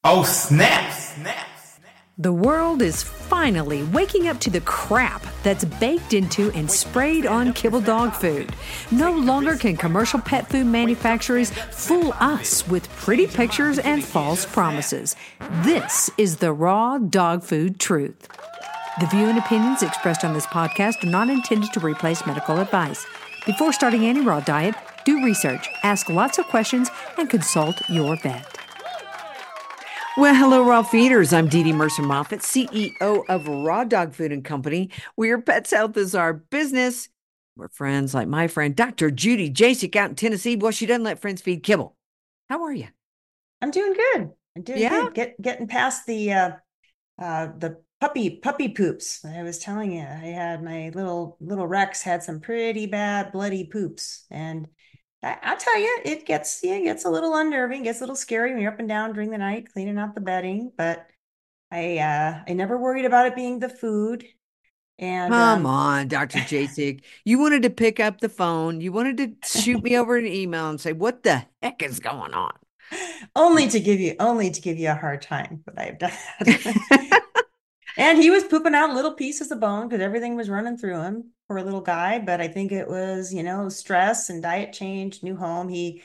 Oh, snap! The world is finally waking up to the crap that's baked into and sprayed on kibble dog food. No longer can commercial pet food manufacturers fool us with pretty pictures and false promises. This is the raw dog food truth. The view and opinions expressed on this podcast are not intended to replace medical advice. Before starting any raw diet, do research, ask lots of questions, and consult your vet. Well, hello, raw feeders. I'm Dee Dee Mercer-Moffat, CEO of Raw Dog Food and Company, where your pet's health is our business. We're friends like my friend, Dr. Judy Jasek out in Tennessee. Well, she doesn't let friends feed kibble. How are you? I'm doing good. Getting past the puppy poops. I was telling you, I had my little Rex had some pretty bad bloody poops, and I'll tell you, it gets a little unnerving, gets a little scary when you're up and down during the night cleaning out the bedding. But I never worried about it being the food. And Come on, Dr. Jasek. You wanted to pick up the phone. You wanted to shoot me over an email and say, what the heck is going on? Only to give you a hard time, but I've done that. And he was pooping out little pieces of bone because everything was running through him, poor little guy. But I think it was, stress and diet change, new home. He,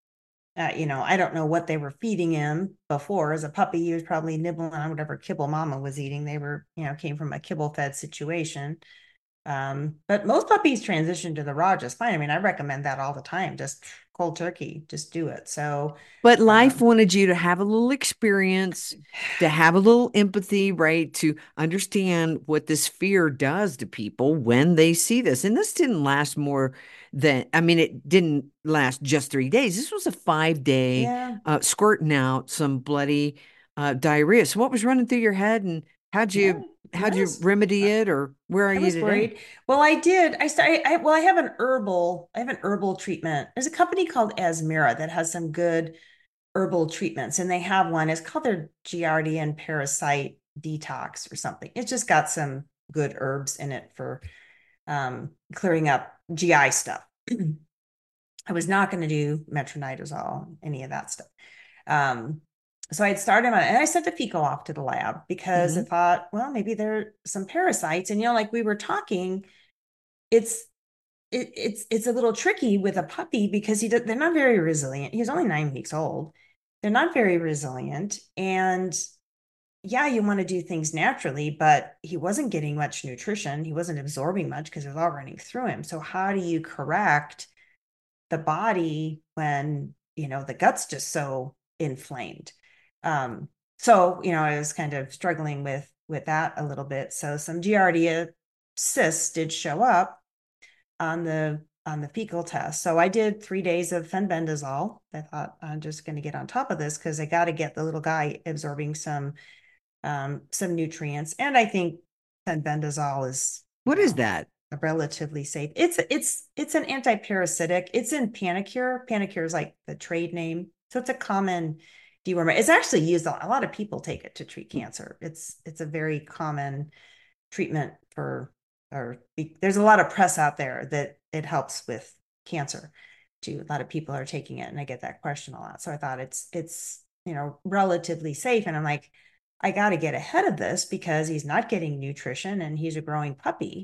I don't know what they were feeding him before. As a puppy, he was probably nibbling on whatever kibble mama was eating. They were, came from a kibble fed situation. But most puppies transition to the raw just fine. I mean, I recommend that all the time. Just cold turkey, just do it. So, but life wanted you to have a little experience, to have a little empathy, right? To understand what this fear does to people when they see this. And this didn't last more than, it didn't last just 3 days. This was a 5-day squirting out some bloody diarrhea. So what was running through your head, and how'd you remedy it, or where are you today? Worried. Well, I did. I have an herbal treatment. There's a company called Asmira that has some good herbal treatments, and they have one. It's called their Giardia and Parasite Detox or something. It's just got some good herbs in it for clearing up GI stuff. I was not going to do metronidazole, any of that stuff. So I had started on it, and I sent the fecal off to the lab because I thought, well, maybe there are some parasites. And, like we were talking, it's a little tricky with a puppy because they're not very resilient. He's only 9 weeks old. They're not very resilient. And yeah, you want to do things naturally, but he wasn't getting much nutrition. He wasn't absorbing much because it was all running through him. So how do you correct the body when, the gut's just so inflamed? So, I was kind of struggling with that a little bit. So some Giardia cysts did show up on the fecal test. So I did 3 days of fenbendazole. I thought I'm just going to get on top of this because I got to get the little guy absorbing some nutrients. And I think fenbendazole is that? Relatively safe. It's an antiparasitic. It's in Panacur. Panacur is like the trade name. So it's a common dewormer. It's actually used, a lot of people take it to treat cancer. It's a very common treatment there's a lot of press out there that it helps with cancer too. A lot of people are taking it, and I get that question a lot. So I thought it's relatively safe. And I'm like, I got to get ahead of this because he's not getting nutrition and he's a growing puppy,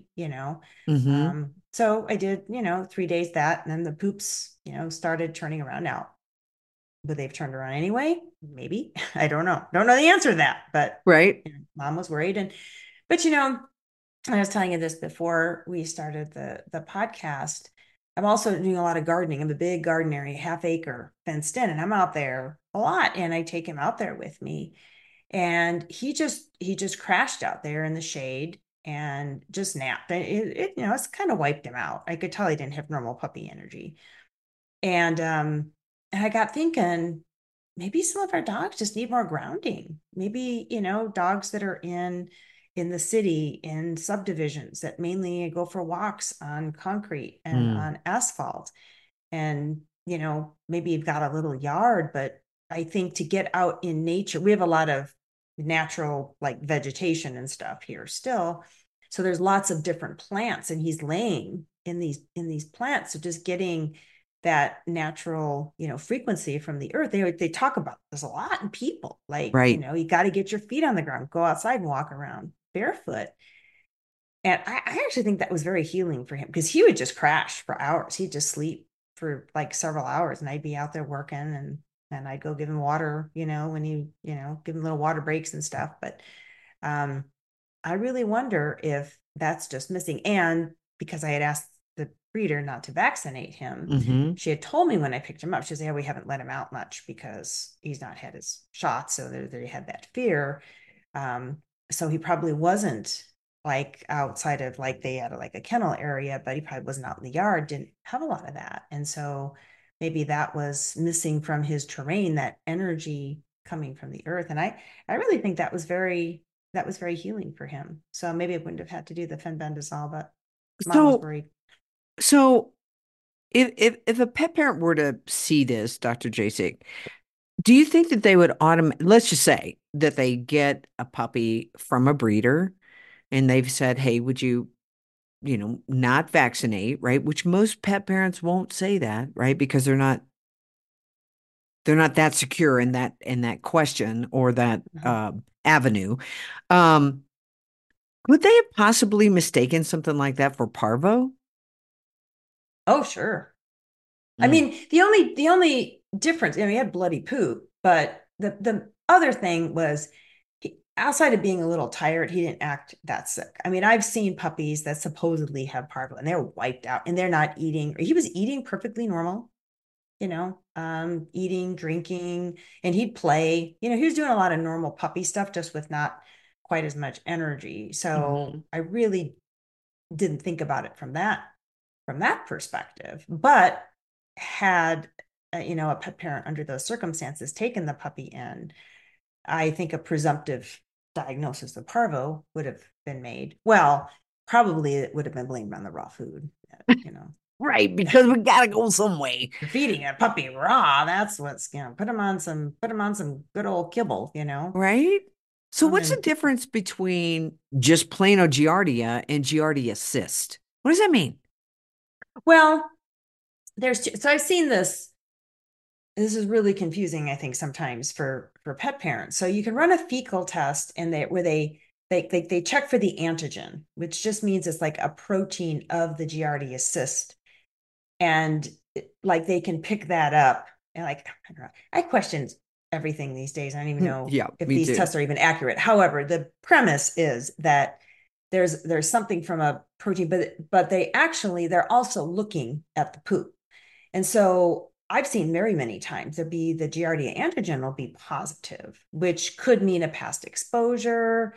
So I did, 3 days that, and then the poops, started turning around. Now, would they've turned around anyway? Maybe. I don't know. Don't know the answer to that, but right. Mom was worried. But I was telling you this before we started the podcast. I'm also doing a lot of gardening. I'm a big garden area, 1/2 acre fenced in, and I'm out there a lot. And I take him out there with me. And he just crashed out there in the shade and just napped. It's kind of wiped him out. I could tell he didn't have normal puppy energy. And I got thinking, maybe some of our dogs just need more grounding. Maybe, dogs that are in the city, in subdivisions that mainly go for walks on concrete and on asphalt. And, maybe you've got a little yard, but I think to get out in nature, we have a lot of natural like vegetation and stuff here still. So there's lots of different plants, and he's laying in these plants. So just getting that natural, frequency from the earth. They talk about this a lot in people. Like, Right. you got to get your feet on the ground, go outside and walk around barefoot. And I actually think that was very healing for him because he would just crash for hours. He'd just sleep for like several hours, and I'd be out there working, and I'd go give him water, when he, give him little water breaks and stuff. But um, I really wonder if that's just missing. And because I had asked the breeder not to vaccinate him, Hmm. she had told me when I picked him up, she said, yeah, we haven't let him out much because he's not had his shots. So they had that fear. Um, so he probably wasn't like outside of like they had like a kennel area, but he probably wasn't out in the yard, didn't have a lot of that. And so maybe that was missing from his terrain, that energy coming from the earth. And I really think that was very healing for him. So maybe I wouldn't have had to do the fenbendazole, but mom was So, worried. so if a pet parent were to see this, Dr. Jasek, do you think that they would let's just say that they get a puppy from a breeder and they've said, hey, would you, not vaccinate, right? Which most pet parents won't say that, right? Because they're not that secure in that question or that Mhm. avenue. Um, Would they have possibly mistaken something like that for parvo? Oh, sure. I Mm. mean, the only difference, he had bloody poop, but the other thing was outside of being a little tired, he didn't act that sick. I mean, I've seen puppies that supposedly have parvo and they're wiped out and they're not eating, or he was eating perfectly normal, eating, drinking, and he'd play. He was doing a lot of normal puppy stuff, just with not quite as much energy. So Mhm. I really didn't think about it from that perspective, but had a pet parent under those circumstances taken the puppy in, I think a presumptive diagnosis of parvo would have been made. Well, probably it would have been blamed on the raw food. you know Right, because we gotta go some way. you're feeding a puppy raw, that's what's, put him on some good old kibble. Right? So And what's the then, difference between just plain old Giardia and Giardia cyst? What does that mean? well, so I've seen this is really confusing, I think, sometimes for pet parents. So you can run a fecal test and they check for the antigen, which just means it's like a protein of the Giardia cyst. And like they can pick that up. And like I don't know, I question everything these days. I don't even know Yeah, if me these too. tests are even accurate. However, the premise is that there's something from a protein, but they're also looking at the poop. And so I've seen very many times there be the Giardia antigen will be positive, which could mean a past exposure.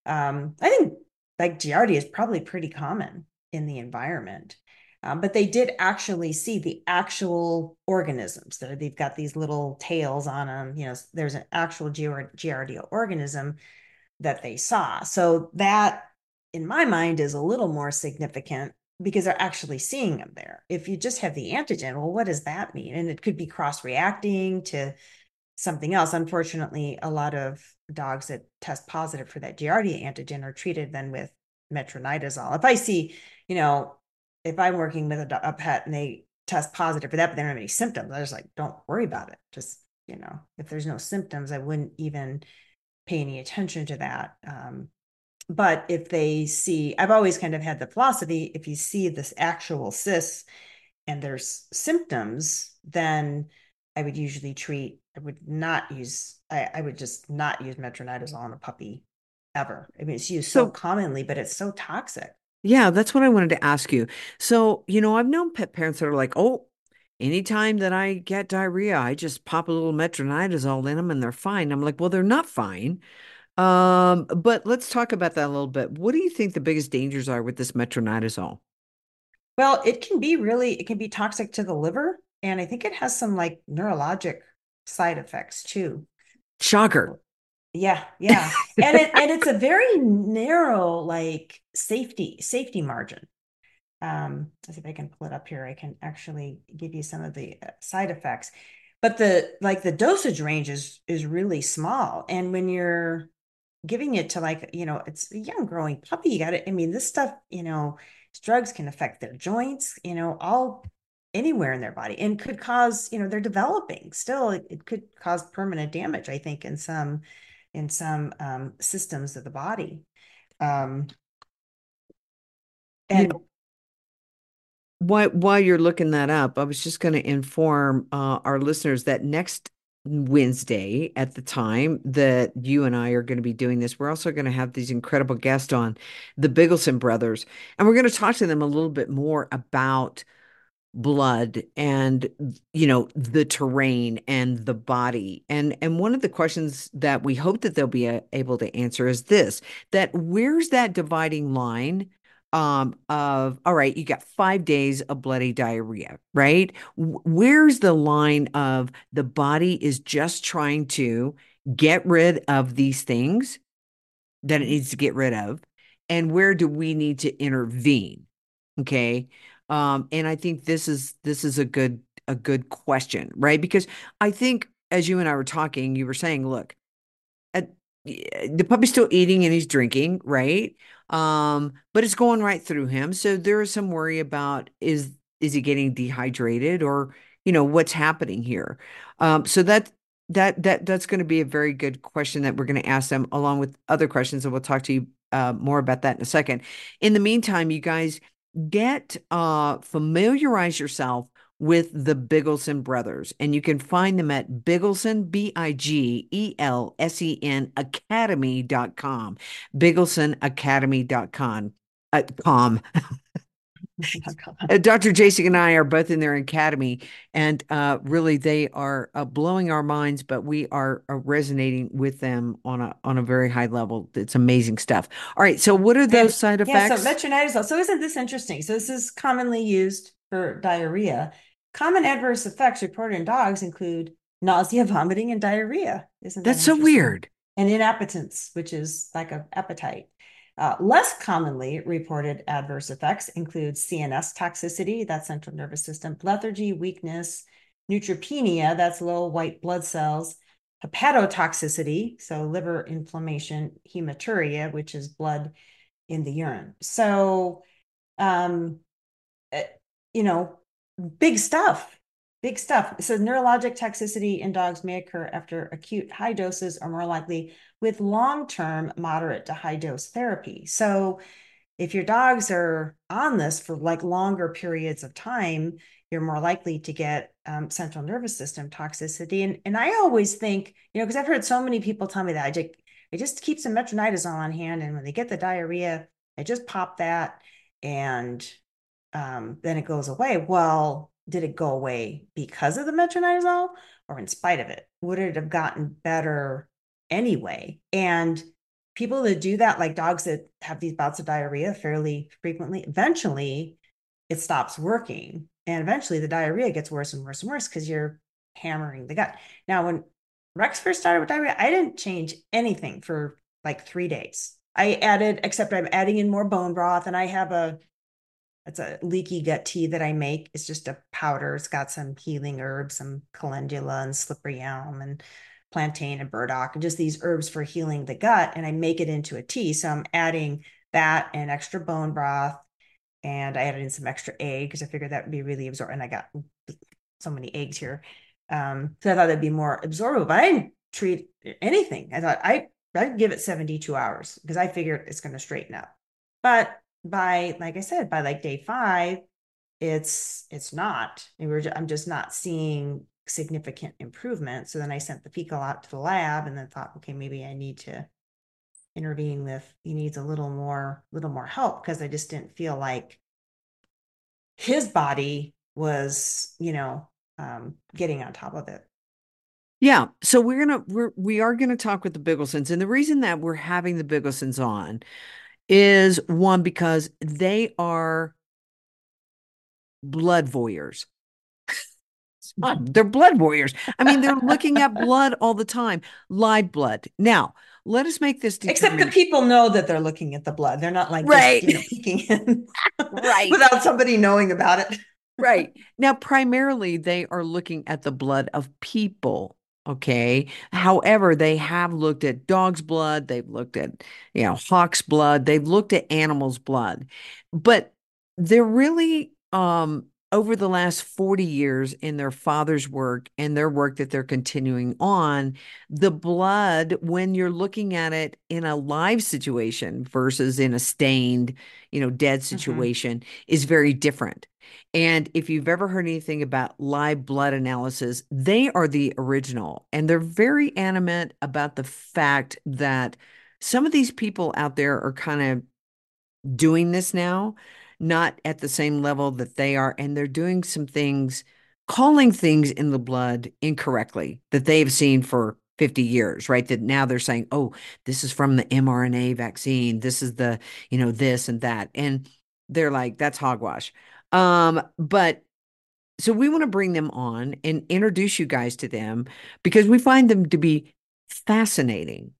I think like Giardia is probably pretty common in the environment. But they did actually see the actual organisms. They've got these little tails on them. There's an actual Giardia organism that they saw. So that, in my mind, is a little more significant because they're actually seeing them there. If you just have the antigen, well, what does that mean? And it could be cross reacting to something else. Unfortunately, a lot of dogs that test positive for that Giardia antigen are treated then with metronidazole. If I see, you know, if I'm working with a pet and they test positive for that, but they don't have any symptoms, I just like, don't worry about it. Just, if there's no symptoms, I wouldn't even pay any attention to that. But if they see, I've always kind of had the philosophy, if you see this actual cyst and there's symptoms, then I would not use, I would just not use metronidazole on a puppy ever. I mean, it's used so So commonly, but it's so toxic. yeah, that's what I wanted to ask you. So, I've known pet parents that are like, oh, anytime that I get diarrhea, I just pop a little metronidazole in them and they're fine. I'm like, well, they're not fine. But let's talk about that a little bit. What do you think the biggest dangers are with this metronidazole? Well, it can be toxic to the liver. And I think it has some like neurologic side effects too. Shocker. Yeah, yeah. And it's a very narrow like safety margin. Let's see if I can pull it up here. I can actually give you some of the side effects. But the dosage range is really small. And when you're giving it to like, it's a young growing puppy, you got it. I mean, this stuff, drugs can affect their joints, all anywhere in their body and could cause, they're developing still. It could cause permanent damage, I think, in some systems of the body. Um, You and know, while you're looking that up, I was just going to inform our listeners that next Wednesday, at the time that you and I are going to be doing this, we're also going to have these incredible guests on, the Biggleson brothers, and we're going to talk to them a little bit more about blood and the terrain and the body. And one of the questions that we hope that they'll be able to answer is this: that where's that dividing line of, all right, you got 5 days of bloody diarrhea, right? Where's the line of the body is just trying to get rid of these things that it needs to get rid of, and where do we need to intervene? Okay. And I think this is a good question, right? Because I think as you and I were talking, you were saying, look, at, the puppy's still eating and he's drinking, right? But it's going right through him. So there is some worry about, is he getting dehydrated, or what's happening here? So that's going to be a very good question that we're going to ask them, along with other questions, and we'll talk to you more about that in a second. In the meantime, you guys familiarize yourself with the Biggleson brothers, and you can find them at Biggleson, Bigelsen Academy.com, BigglesenAcademy.com. Com. Dr. Jason and I are both in their academy, and really they are blowing our minds, but we are resonating with them on a very high level. It's amazing stuff. All right, so what are those and side yeah, so effects? metronidazole. So isn't this interesting? So this is commonly used for diarrhea. Common adverse effects reported in dogs include nausea, vomiting, and diarrhea. Isn't that That's so interesting? weird. And inappetence, which is like an appetite. Less commonly reported adverse effects include CNS toxicity, that's central nervous system, lethargy, weakness, neutropenia, that's low white blood cells, hepatotoxicity, so liver inflammation, hematuria, which is blood in the urine. So, um, eh, you know, big stuff, big stuff. So neurologic toxicity in dogs may occur after acute high doses, or more likely with long-term moderate to high dose therapy. So if your dogs are on this for like longer periods of time, you're more likely to get central nervous system toxicity. And I always think, because I've heard so many people tell me that I just keep some metronidazole on hand, and when they get the diarrhea, I just pop that, and then it goes away. Well, did it go away because of the metronidazole or in spite of it? Would it have gotten better anyway? And people that do that, like dogs that have these bouts of diarrhea fairly frequently, eventually it stops working. And eventually the diarrhea gets worse and worse and worse because you're hammering the gut. Now, when Rex first started with diarrhea, I didn't change anything for like 3 days. Except I'm adding in more bone broth, and it's a leaky gut tea that I make. It's just a powder. It's got some healing herbs, some calendula and slippery elm and plantain and burdock, and just these herbs for healing the gut. And I make it into a tea. So I'm adding that and extra bone broth. And I added in some extra egg because I figured that would be really absorbent. And I got so many eggs here. So I thought that'd be more absorbable, but I didn't treat anything. I thought I'd give it 72 hours because I figured it's going to straighten up. But like I said, by like day 5, it's not. I'm just not seeing significant improvement. So then I sent the fecal out to the lab, and then thought, okay, maybe I need to intervene with, he needs a little more help, because I just didn't feel like his body was, getting on top of it. Yeah, so we are gonna talk with the Bigglesons, and the reason that we're having the Bigglesons on is, one, because they are blood voyeurs. They're blood warriors. I mean, they're looking at blood all the time, live blood. Now, let us make this Except the determination. people know that they're looking at the blood. They're not like just, Right, peeking in right, without somebody knowing about it. right. Now, primarily, they are looking at the blood of people. Okay. However, they have looked at dog's blood. They've looked at, hawk's blood. They've looked at animals' blood, but they're really over the last 40 years in their father's work and their work that they're continuing on, the blood, when you're looking at it in a live situation versus in a stained, dead situation, is very different. And if you've ever heard anything about live blood analysis, they are the original. And they're very animate about the fact that some of these people out there are kind of doing this now, not at the same level that they are. And they're doing some things, calling things in the blood incorrectly that they have seen for 50 years, right? That now they're saying, oh, this is from the mRNA vaccine. This is the, this and that. And they're like, that's hogwash. But so we want to bring them on and introduce you guys to them because we find them to be fascinating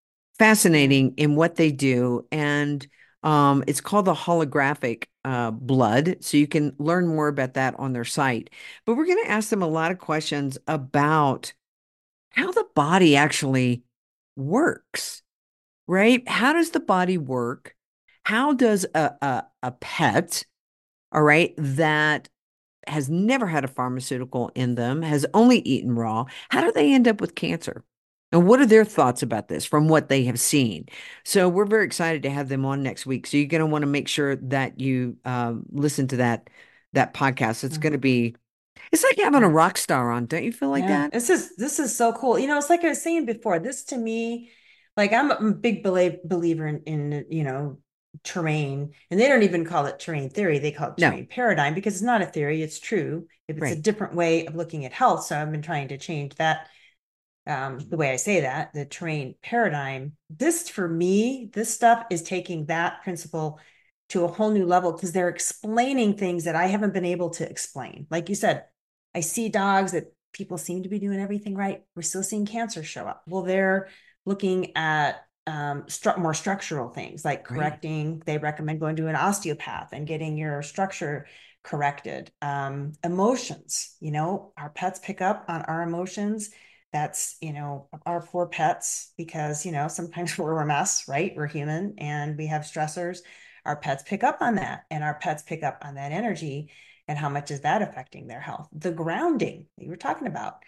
in what they do. And it's called the holographic blood. So you can learn more about that on their site. But we're going to ask them a lot of questions about how the body actually works, right? How does the body work? How does a pet, all right, that has never had a pharmaceutical in them, has only eaten raw, how do they end up with cancer? And what are their thoughts about this from what they have seen? So we're very excited to have them on next week. So you're going to want to make sure that you listen to that podcast. It's going to be, it's like having a rock star on. Don't you feel like that? This is so cool. It's like I was saying before, this to me, like I'm a big believer in terrain, and they don't even call it terrain theory. They call it terrain paradigm because it's not a theory. It's true. If it's a different way of looking at health. So I've been trying to change that. The way I say that, the terrain paradigm, this for me, this stuff is taking that principle to a whole new level because they're explaining things that I haven't been able to explain. Like you said, I see dogs that people seem to be doing everything right. We're still seeing cancer show up. Well, they're looking at more structural things like correcting. They recommend going to an osteopath and getting your structure corrected. Emotions, our pets pick up on our emotions. That's, our poor pets, because, sometimes we're a mess, right? We're human and we have stressors. Our pets pick up on that, and our pets pick up on that energy. And how much is that affecting their health? The grounding that you were talking about.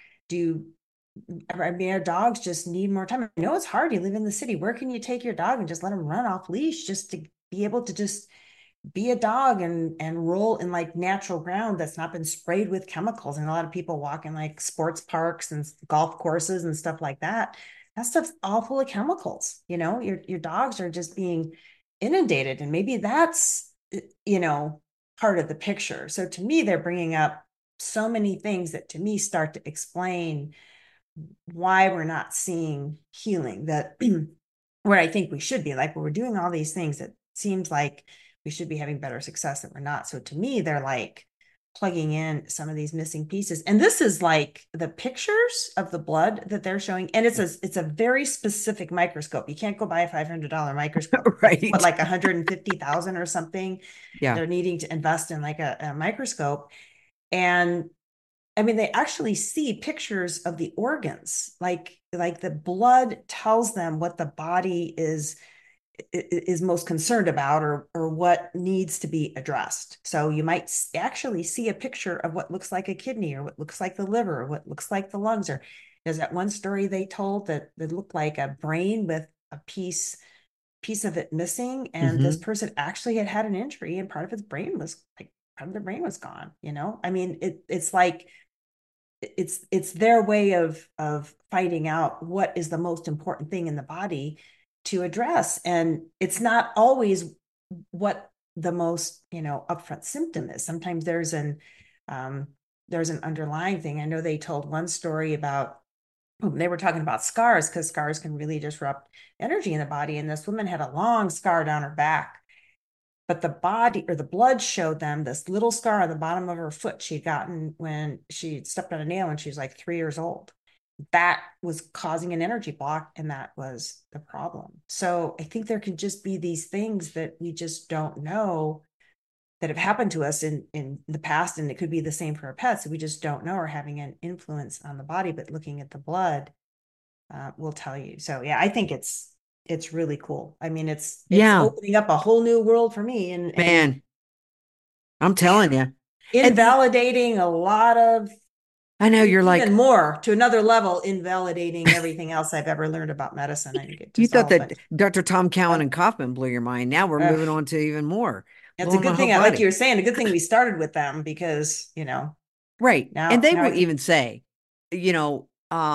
Our dogs just need more time. I know it's hard. You live in the city. Where can you take your dog and just let them run off leash just to be able to just be a dog and roll in like natural ground that's not been sprayed with chemicals? And a lot of people walk in like sports parks and golf courses and stuff like that. That stuff's all full of chemicals. Your dogs are just being inundated, and maybe that's part of the picture. So to me, they're bringing up so many things that to me start to explain why we're not seeing healing that where I think we should be. Like, we're doing all these things that seems like we should be having better success that we're not. So to me, they're like plugging in some of these missing pieces. And this is like the pictures of the blood that they're showing. And it's a very specific microscope. You can't go buy a $500 microscope, right? But like 150,000 or something. Yeah. They're needing to invest in like a microscope. And I mean, they actually see pictures of the organs, like the blood tells them what the body is most concerned about or what needs to be addressed. So you might actually see a picture of what looks like a kidney or what looks like the liver or what looks like the lungs. Or there's that one story they told that looked like a brain with a piece of it missing. And this person actually had an injury and part of their brain was gone. I mean, it's like, it's their way of finding out what is the most important thing in the body to address. And it's not always what the most, upfront symptom is. Sometimes there's an underlying thing. I know they told one story about, they were talking about scars because scars can really disrupt energy in the body. And this woman had a long scar down her back, but the body or the blood showed them this little scar on the bottom of her foot she'd gotten when she stepped on a nail when she was like 3 years old. That was causing an energy block, and that was the problem. So I think there can just be these things that we just don't know that have happened to us in the past, and it could be the same for our pets. We just don't know are having an influence on the body, but looking at the blood will tell you. So yeah, I think it's really cool. I mean, it's opening up a whole new world for me. And man, I'm telling you. And invalidating a lot of, I know you're even like, more to another level, invalidating everything else I've ever learned about medicine. I think it you just thought all, that but Dr. Tom Cowan uh, and Kaufman blew your mind. Now we're moving on to even more, it's a blowing my good whole thing. Like you body. were saying, a good thing we started with them because, Right. And now, they now will I can, even say, you know,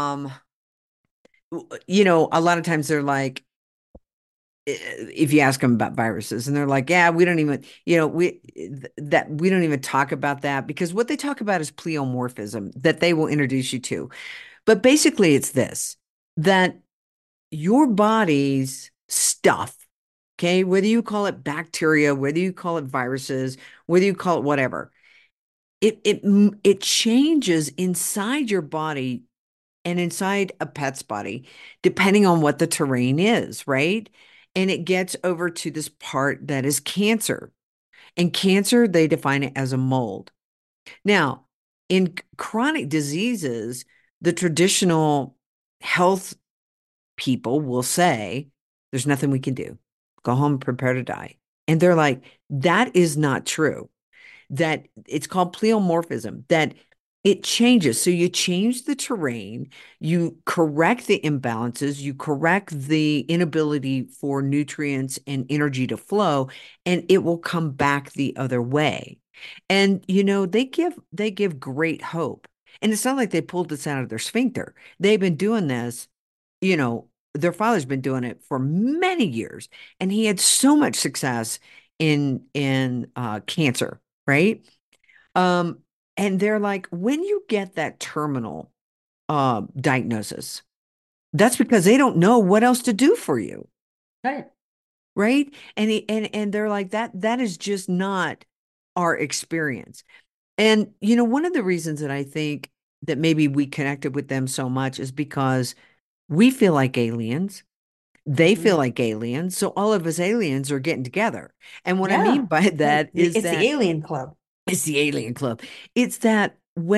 a lot of times they're like, if you ask them about viruses and they're like, yeah, we don't even, that we don't even talk about that because what they talk about is pleomorphism that they will introduce you to. But basically it's this, that your body's stuff, okay, whether you call it bacteria, whether you call it viruses, whether you call it whatever, it changes inside your body and inside a pet's body, depending on what the terrain is, right? And it gets over to this part that is cancer. And cancer, they define it as a mold. Now, in chronic diseases, the traditional health people will say, there's nothing we can do. Go home, prepare to die. And they're like, that is not true. That it's called pleomorphism, that it changes. So you change the terrain, you correct the imbalances, you correct the inability for nutrients and energy to flow, and it will come back the other way. And they give great hope. And it's not like they pulled this out of their sphincter. They've been doing this, you know, their father's been doing it for many years, and he had so much success in cancer, right? Um, and they're like, when you get that terminal diagnosis, that's because they don't know what else to do for you, right. right? And they're like, that is just not our experience. And one of the reasons that I think that maybe we connected with them so much is because we feel like aliens. They Mm-hmm. feel like aliens. So all of us aliens are getting together. And what I Yeah. mean by Right. that is It's the that alien club. it's the alien club. It's that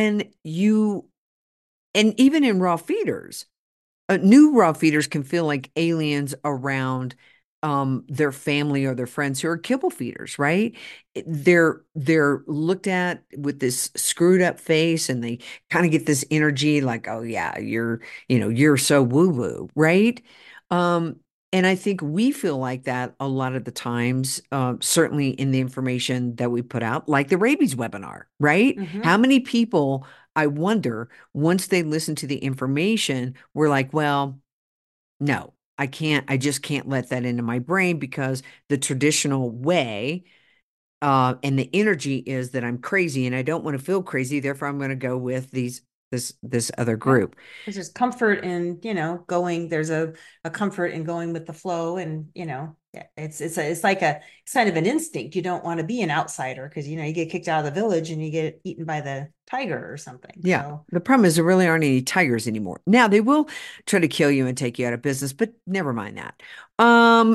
and even in raw feeders, new raw feeders can feel like aliens around their family or their friends who are kibble feeders, right? They're looked at with this screwed up face and they kind of get this energy like, oh yeah, you're so woo woo, right? Um, and I think we feel like that a lot of the times, certainly in the information that we put out, like the rabies webinar, right? Mm-hmm. How many people, I wonder, once they listen to the information, we're like, well, no, I just can't let that into my brain because the traditional way, and the energy is that I'm crazy and I don't want to feel crazy. Therefore, I'm going to go with this other Yeah. group. Because there's comfort in, going, there's a comfort in going with the flow. And, yeah, it's like it's kind of an instinct. You don't want to be an outsider because, you get kicked out of the village and you get eaten by the tiger or something. Yeah. So, The problem is there really aren't any tigers anymore. Now they will try to kill you and take you out of business, but never mind that. Um,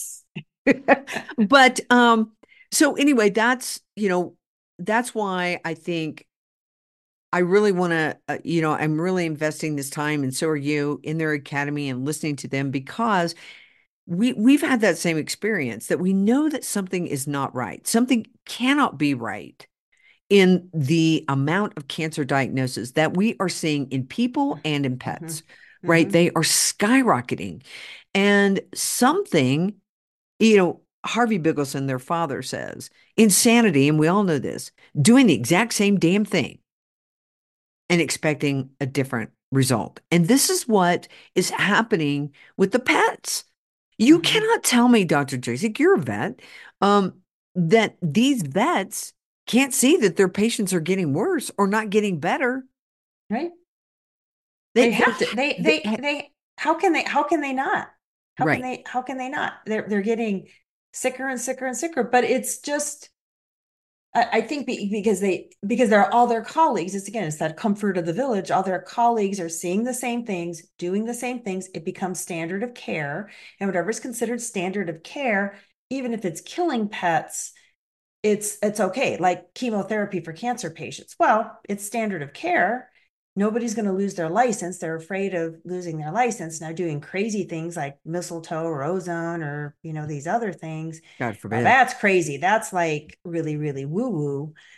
but so anyway, that's why I think I really want to, I'm really investing this time, and so are you, in their academy and listening to them because we've had that same experience that we know that something is not right. Something cannot be right in the amount of cancer diagnosis that we are seeing in people and in mm-hmm. pets, right? Mm-hmm. They are skyrocketing. And something, Harvey Biggleson, their father, says insanity, and we all know this, doing the exact same damn thing and expecting a different result. And this is what is happening with the pets. You Mm-hmm. cannot tell me, Dr. Jasek, you're a vet, that these vets can't see that their patients are getting worse or not getting better. Right. They They they have to, they how can they not? right. How can they not? They're getting sicker and sicker and sicker, but it's just, I think because they're all their colleagues. It's that comfort of the village. All their colleagues are seeing the same things, doing the same things. It becomes standard of care, and whatever is considered standard of care, even if it's killing pets, it's okay. Like chemotherapy for cancer patients. Well, it's standard of care. Nobody's going to lose their license. They're afraid of losing their license now, doing crazy things like mistletoe or ozone or these other things. God Now forbid. that's crazy. That's like really, really woo woo.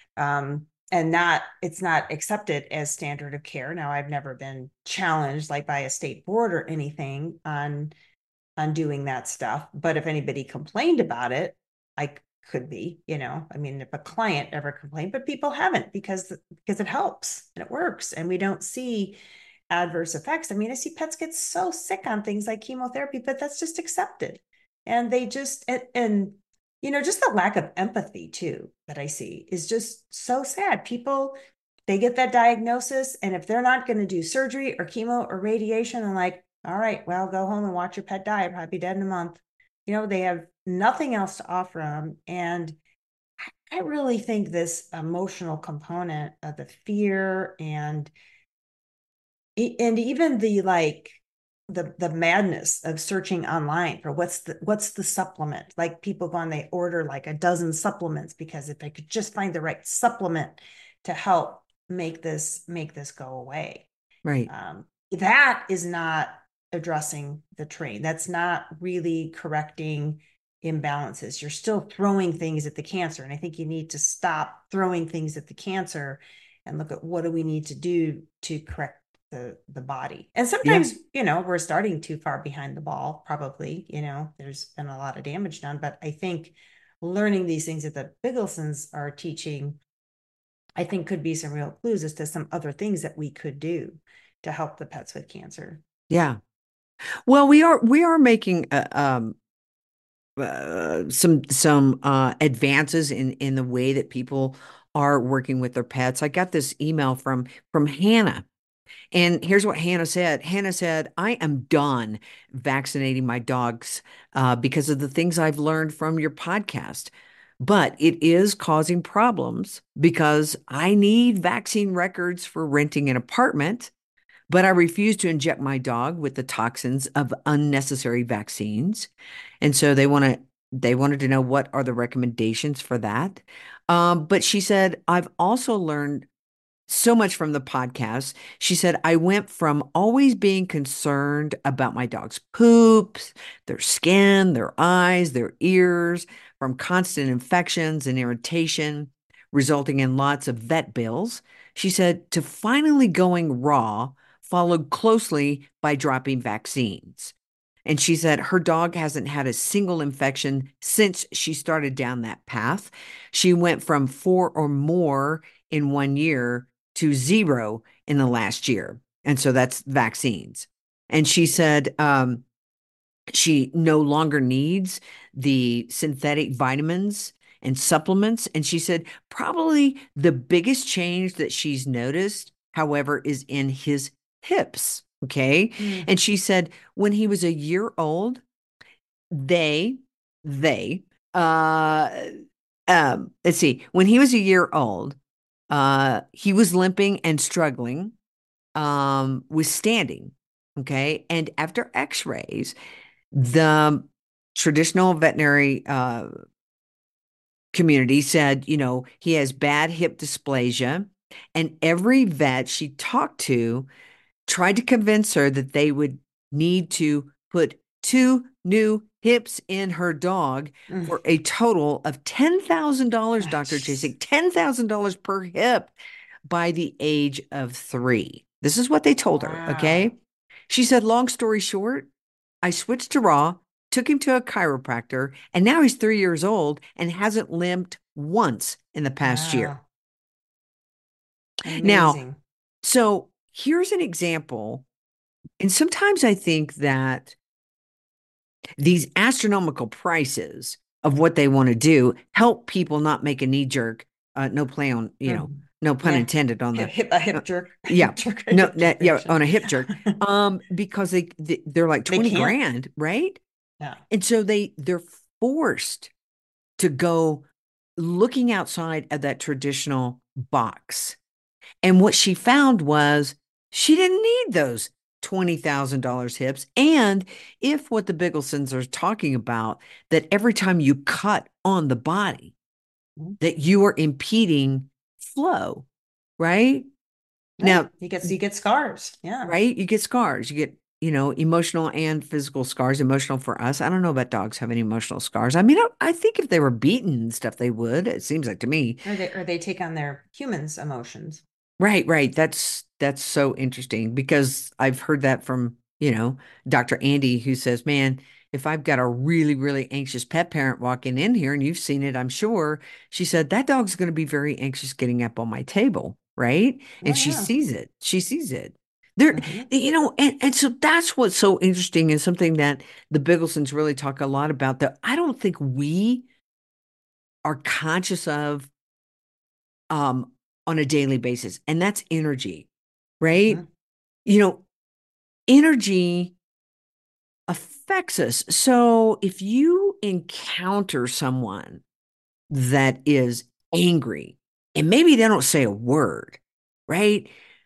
And it's not accepted as standard of care. Now, I've never been challenged like by a state board or anything on doing that stuff. But if anybody complained about it, I could be, I mean, if a client ever complained, but people haven't because it helps and it works, and we don't see adverse effects. I mean, I see pets get so sick on things like chemotherapy, but that's just accepted. And they just, and just the lack of empathy too that I see is just so sad. People, they get that diagnosis, and if they're not going to do surgery or chemo or radiation, they're like, all right, well, go home and watch your pet die. I'll probably be dead in a month. They have nothing else to offer them. And I really think this emotional component of the fear and even the like the madness of searching online for what's the supplement. Like people go on, they order like a dozen supplements because if I could just find the right supplement to help make this go away. Right. That is not addressing the train. That's not really correcting imbalances. You're still throwing things at the cancer. And I think you need to stop throwing things at the cancer and look at what do we need to do to correct the body. And sometimes, we're starting too far behind the ball, probably, there's been a lot of damage done. But I think learning these things that the Bigelsons are teaching, I think could be some real clues as to some other things that we could do to help the pets with cancer. Yeah. Well, we are making some advances in the way that people are working with their pets. I got this email from Hannah. And here's what Hannah said. Hannah said, I am done vaccinating my dogs because of the things I've learned from your podcast. But it is causing problems because I need vaccine records for renting an apartment, but I refuse to inject my dog with the toxins of unnecessary vaccines. And so they wanted to know what are the recommendations for that. But she said, I've also learned so much from the podcast. She said, I went from always being concerned about my dog's poops, their skin, their eyes, their ears, from constant infections and irritation, resulting in lots of vet bills. She said, to finally going raw, followed closely by dropping vaccines. And she said her dog hasn't had a single infection since she started down that path. She went from 4 or more in 1 year to 0 in the last year. And so that's vaccines. And she said she no longer needs the synthetic vitamins and supplements. And she said probably the biggest change that she's noticed, however, is in his hips. Okay. And she said when he was a year old, they, let's see, when he was a year old, he was limping and struggling with standing. Okay. And after x-rays, the traditional veterinary community said, he has bad hip dysplasia. And every vet she talked to tried to convince her that they would need to put 2 new hips in her dog for a total of $10,000, Dr. Jasek, $10,000 per hip by the age of 3. This is what they told her, okay? She said, long story short, I switched to raw, took him to a chiropractor, and now he's 3 years old and hasn't limped once in the past year. Amazing. Now, so here's an example. And sometimes I think that these astronomical prices of what they want to do help people not make a knee jerk, no play on, no pun intended on a hip jerk. Yeah. On a hip jerk. Because they're like 20 grand, right? Yeah. And so they're forced to go looking outside of that traditional box. And what she found was she didn't need those $20,000 hips. And if what the Bigelsons are talking about, that every time you cut on the body, that you are impeding flow, right? Now you get scars. Yeah. Right. You get scars. You get emotional and physical scars. Emotional for us. I don't know about dogs having emotional scars. I mean, I think if they were beaten and stuff, they would. It seems like to me. Or they take on their humans' emotions. Right, right. That's so interesting because I've heard that from, Dr. Andy, who says, "Man, if I've got a really, really anxious pet parent walking in here, and you've seen it, I'm sure," she said, "that dog's going to be very anxious getting up on my table, right?" Oh And she yeah. sees it. She sees it. There, Hmm. and so that's what's so interesting and something that the Bigglesons really talk a lot about that I don't think we are conscious of um on a daily basis, and that's energy, right? Hmm. You know, energy affects us. So if you encounter someone that is angry, and maybe they don't say a word, right?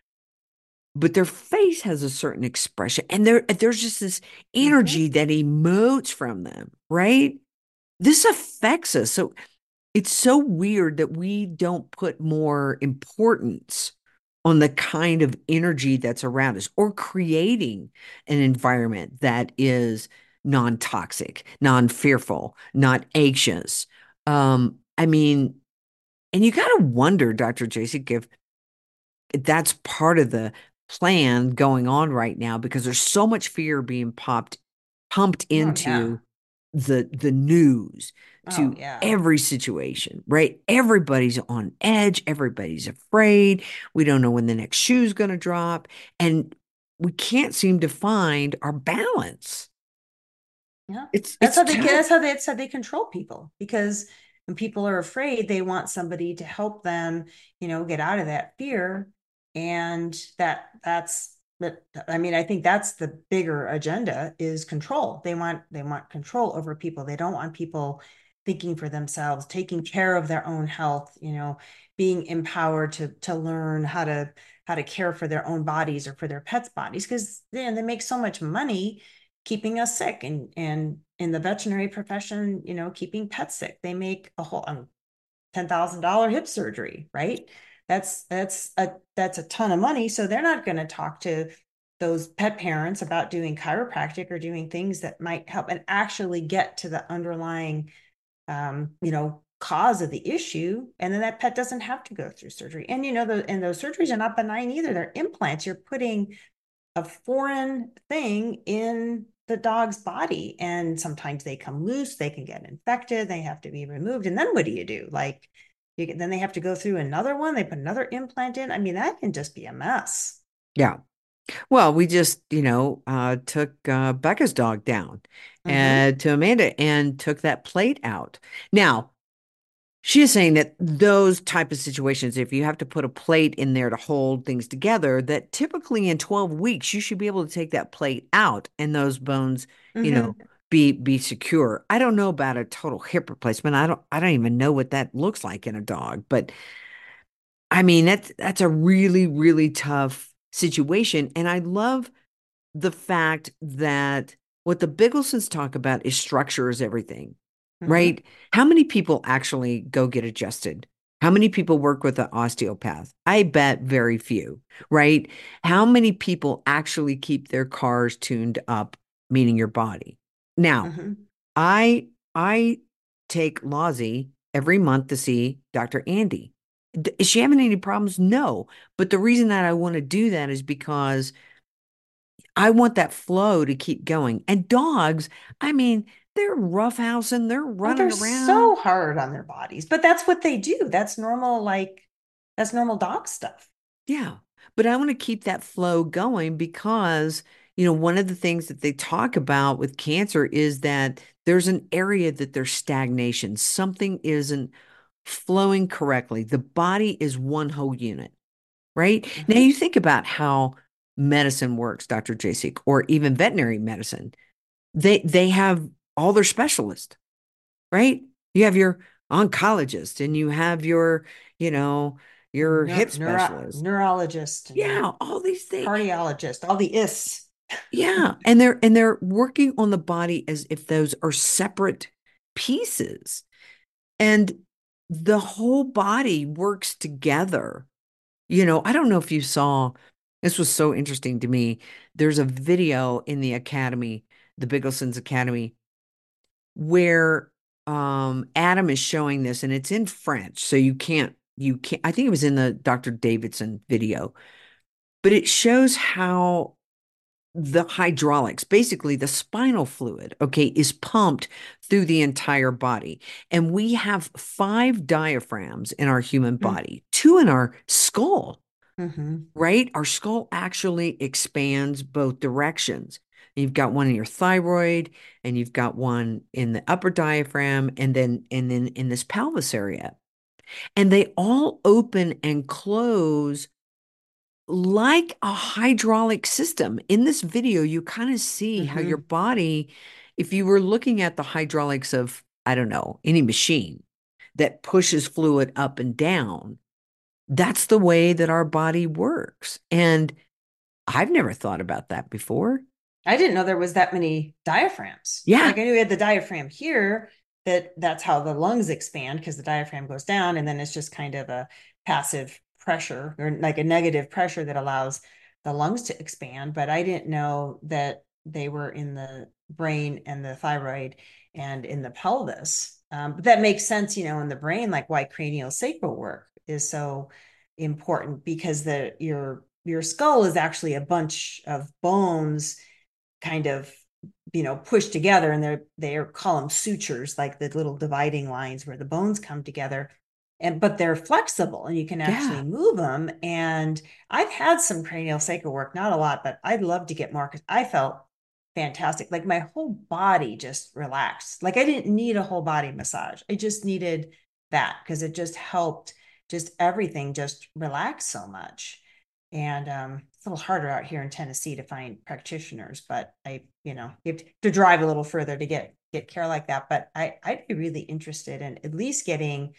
But their face has a certain expression, and there's just this Hmm. energy that emotes from them, right? This affects us. So it's so weird that we don't put more importance on the kind of energy that's around us or creating an environment that is non-toxic, non-fearful, not anxious. I mean, and you got to wonder, Dr. Jasek, if that's part of the plan going on right now because there's so much fear being pumped Oh yeah. into the news Oh to yeah. every situation, right? Everybody's on edge, everybody's afraid. We don't know when the next shoe's going to drop, and we can't seem to find our balance. Yeah. It's tough. That's how they control people, because when people are afraid, they want somebody to help them, get out of that fear. And that's but I mean, I think that's the bigger agenda, is control. They want control over people. They don't want people thinking for themselves, taking care of their own health, being empowered to learn how to care for their own bodies or for their pets' bodies, because they make so much money keeping us sick, and in the veterinary profession, keeping pets sick. They make a whole $10,000 hip surgery, right? That's a ton of money. So they're not going to talk to those pet parents about doing chiropractic or doing things that might help and actually get to the underlying cause of the issue. And then that pet doesn't have to go through surgery. And those surgeries are not benign either. They're implants. You're putting a foreign thing in the dog's body, and sometimes they come loose, they can get infected, they have to be removed, and then what do you do? Like, then they have to go through another one, they put another implant in. I mean, that can just be a mess. Yeah. Well, we just, took Becca's dog down Mm-hmm. to Amanda and took that plate out. Now, she is saying that those type of situations, if you have to put a plate in there to hold things together, that typically in 12 weeks you should be able to take that plate out and those bones, you know, Mm-hmm. be secure. I don't know about a total hip replacement. I don't even know what that looks like in a dog, but I mean that's a really, really tough situation. And I love the fact that what the Bigglesons talk about is structure is everything, Mm-hmm. right? How many people actually go get adjusted? How many people work with an osteopath? I bet very few, right? How many people actually keep their cars tuned up, meaning your body? Now, Mm-hmm. I take Lozzie every month to see Dr. Andy. Is she having any problems? No. But the reason that I want to do that is because I want that flow to keep going. And dogs, I mean, they're roughhousing, they're Oh, they're running so around. hard on their bodies, but that's what they do. That's normal, like that's normal dog stuff. Yeah. But I want to keep that flow going because, one of the things that they talk about with cancer is that there's an area that there's stagnation. Something isn't flowing correctly. The body is one whole unit, right? Now Mm-hmm. you think about how medicine works, Dr. Jasek, or even veterinary medicine. They have all their specialists, right? You have your oncologist and you have you know, your hip specialist. Neurologist and Yeah, all these things. cardiologist, all the is. Yeah, and they're working on the body as if those are separate pieces. And the whole body works together. I don't know if you saw This was so interesting to me. There's a video in the Academy, the Bigglesons Academy, where Adam is showing this, and it's in French, so you can't. I think it was in the Dr. Davidson video, but it shows how the hydraulics, basically the spinal fluid, okay, is pumped through the entire body. And we have five diaphragms in our human body, two in our skull, Mm-hmm. right? Our skull actually expands both directions. You've got one in your thyroid, and you've got one in the upper diaphragm, and then in this pelvis area. And they all open and close like a hydraulic system. In this video, you kind of see how your Mm-hmm. body, if you were looking at the hydraulics of, I don't know, any machine that pushes fluid up and down, that's the way that our body works. And I've never thought about that before. I didn't know there was that many diaphragms. Yeah. Like I knew we had the diaphragm here, that's how the lungs expand because the diaphragm goes down, and then it's just kind of a passive pressure or like a negative pressure that allows the lungs to expand. But I didn't know that they were in the brain and the thyroid and in the pelvis. But that makes sense, in the brain, like why cranial sacral work is so important because your skull is actually a bunch of bones kind of pushed together, and they're call them sutures, like the little dividing lines where the bones come together, but they're flexible and you can actually Yeah. move them. And I've had some cranial sacral work, not a lot, but I'd love to get more because I felt fantastic. Like my whole body just relaxed. Like I didn't need a whole body massage. I just needed that because it just helped just everything just relax so much. And it's a little harder out here in Tennessee to find practitioners, but you have to drive a little further to get care like that. But I'd be really interested in at least getting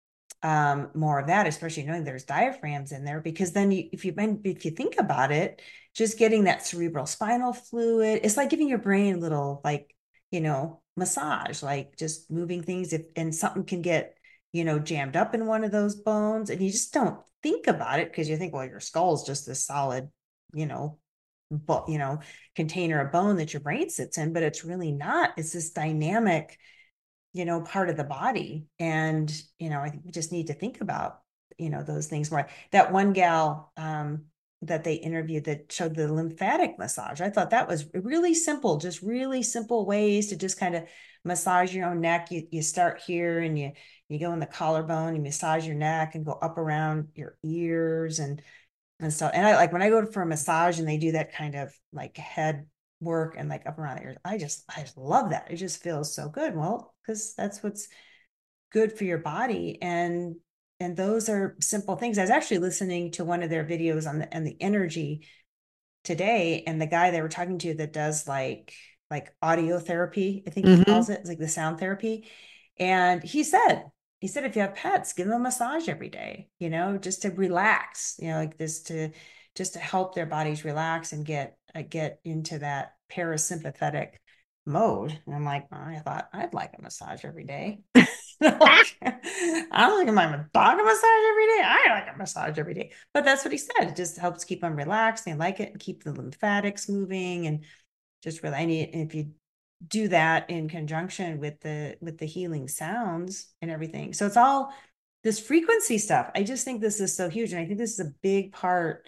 more of that, especially knowing there's diaphragms in there, because then if you think about it, just getting that cerebral spinal fluid, it's like giving your brain a little like, massage, like just moving things if and something can get, jammed up in one of those bones and you just don't think about it because you think, well, your skull is just this solid, you know, but container of bone that your brain sits in, but it's really not. It's this dynamic part of the body. And, I think we just need to think about, those things more. That one gal that they interviewed that showed the lymphatic massage, I thought that was really simple, just really simple ways to just kind of massage your own neck. You start here and you go in the collarbone, you massage your neck and go up around your ears and so, and I like when I go for a massage and they do that kind of like head work and like up around the ears. I just love that. It just feels so good. Well, because that's what's good for your body. And those are simple things. I was actually listening to one of their videos on the energy today, and the guy they were talking to that does like audio therapy, I think he Hmm. calls it. It's like the sound therapy. And he said if you have pets, give them a massage every day, just to relax, like this to just to help their bodies relax and get into that parasympathetic mode. And I'm like, well, I thought I'd like a massage every day. Like, I don't think I'm a dog a massage every day. I like a massage every day. But that's what he said. It just helps keep them relaxed. They like it and keep the lymphatics moving and just really, I need, if you do that in conjunction with the healing sounds and everything. So it's all this frequency stuff. I just think this is so huge. And I think this is a big part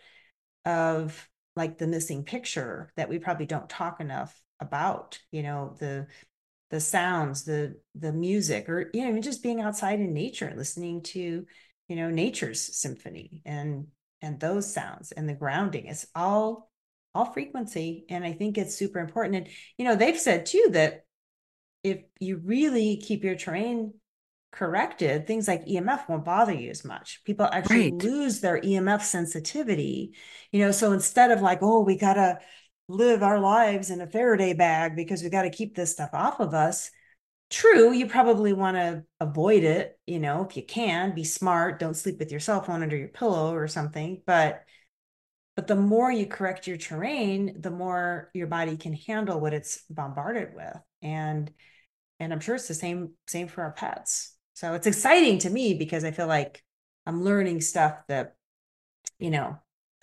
of like the missing picture that we probably don't talk enough about, the sounds, the music, or even just being outside in nature, listening to, nature's symphony and those sounds and the grounding. It's all frequency. And I think it's super important. And they've said too that if you really keep your terrain corrected, things like EMF won't bother you as much. People actually Right. lose their EMF sensitivity, so instead of like, oh, we gotta live our lives in a Faraday bag because we got to keep this stuff off of us. True, you probably want to avoid it, if you can, be smart, don't sleep with your cell phone under your pillow or something. But the more you correct your terrain, the more your body can handle what it's bombarded with. And I'm sure it's the same for our pets. So it's exciting to me because I feel like I'm learning stuff that, you know,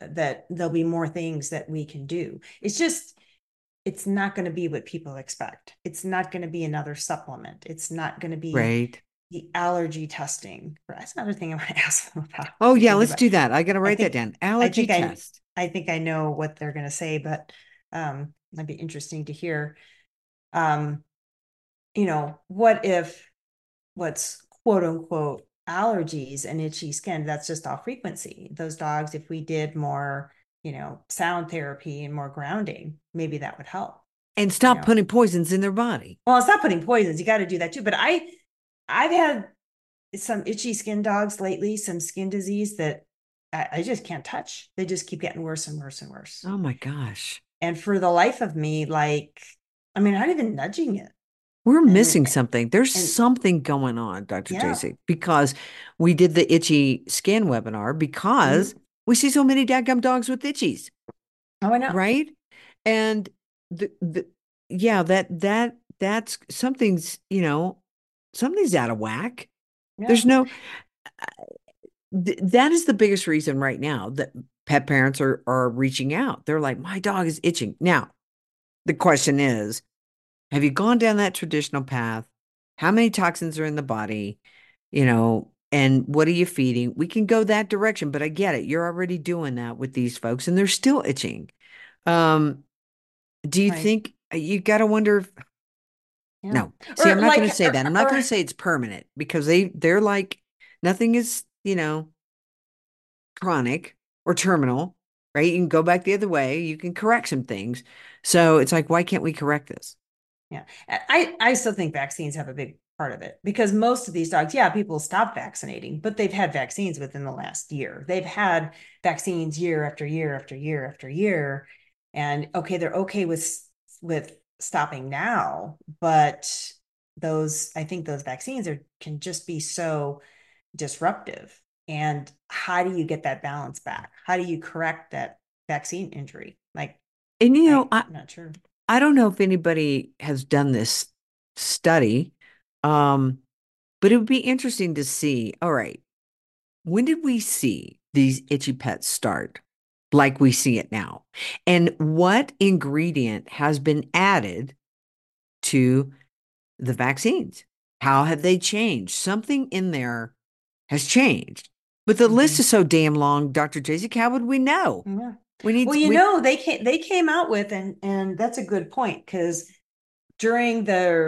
that there'll be more things that we can do. It's just, it's not going to be what people expect. It's not going to be another supplement. It's not going to be Right. the allergy testing. That's another thing I want to ask them about. Oh, I yeah, think let's about. do that. I got to I write that think. down. I Allergy think I. test. I think I know what they're going to say, but that'd be interesting to hear. Um, what if what's quote unquote allergies and itchy skin, that's just off frequency. Those dogs, if we did more, sound therapy and more grounding, maybe that would help. And You stop know, putting poisons in their body. well, it's not putting poisons. You got to do that too. But I've had some itchy skin dogs lately, some skin disease that I just can't touch. They just keep getting worse and worse and worse. Oh my gosh. And for the life of me, like, I mean, not even nudging it. We're And missing something. There's and something going on, Dr. yeah. Tracy, because we did the itchy skin webinar because Mm-hmm. we see so many dadgum dogs with itchies, Oh, I know. right? And the yeah, that's something's out of whack. Yeah. There's no that is the biggest reason right now that pet parents are reaching out. They're like, my dog is itching. Now, the question is, have you gone down that traditional path? How many toxins are in the body? And what are you feeding? We can go that direction, but I get it. You're already doing that with these folks and they're still itching. Um, do you Right. think you got to wonder Yeah. no. See, Or I'm not going to like, say that. I'm not going or to say it's permanent because they're like nothing is, chronic or terminal, right? You can go back the other way. You can correct some things. So it's like, why can't we correct this? yeah. I still think vaccines have a big part of it because most of these dogs, yeah, people stop vaccinating, but they've had vaccines within the last year. They've had vaccines year after year after year after year. And okay, they're okay with stopping now, but I think those vaccines can just be so disruptive. And how do you get that balance back? How do you correct that vaccine injury? Like, And I'm not sure. I don't know if anybody has done this study, um, but it would be interesting to see. All right, when did we see these itchy pets start like we see it now? And what ingredient has been added to the vaccines? How have they changed? Something in there has changed. But the list Mhm. is so damn long, Dr. Jaycee. How would we know? Yeah. We need Well, we they came out with, and that's a good point because during